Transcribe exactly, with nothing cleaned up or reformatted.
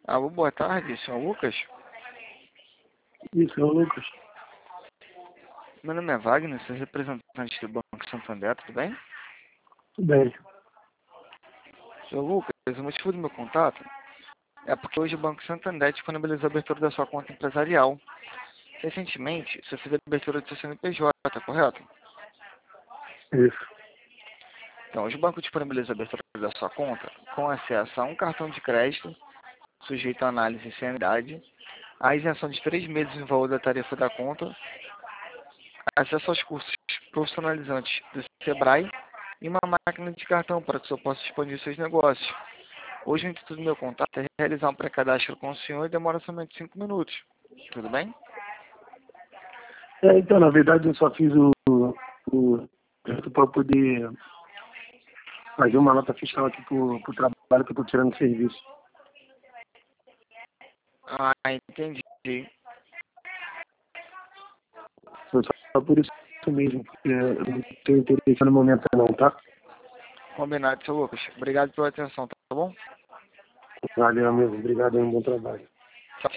Alô, boa tarde, senhor Lucas. Isso, é o Lucas. Meu nome é Wagner, sou representante do Banco Santander, tudo bem? Tudo bem. Senhor Lucas, o motivo do meu contato é porque hoje o Banco Santander disponibilizou a abertura da sua conta empresarial. Recentemente, você fez a abertura do seu C N P J, correto? Isso. Então, hoje o banco disponibiliza a abertura da sua conta com acesso a um cartão de crédito, sujeito a análise sem anuidade, a isenção de três meses no valor da tarifa da conta, acesso aos cursos profissionalizantes do Sebrae e uma máquina de cartão para que o senhor possa expandir seus negócios. Hoje, o intuito do meu contato é realizar um pré-cadastro com o senhor e demora somente cinco minutos. Tudo bem? É, então, na verdade, eu só fiz o, o para poder fazer uma nota fiscal aqui pro, pro trabalho que eu tô tirando de serviço. Ah, entendi. Foi só por isso mesmo, porque eu não tenho interesse no momento não, tá? Combinado, seu Lucas. Obrigado pela atenção, tá bom? Valeu mesmo, obrigado, é um bom trabalho.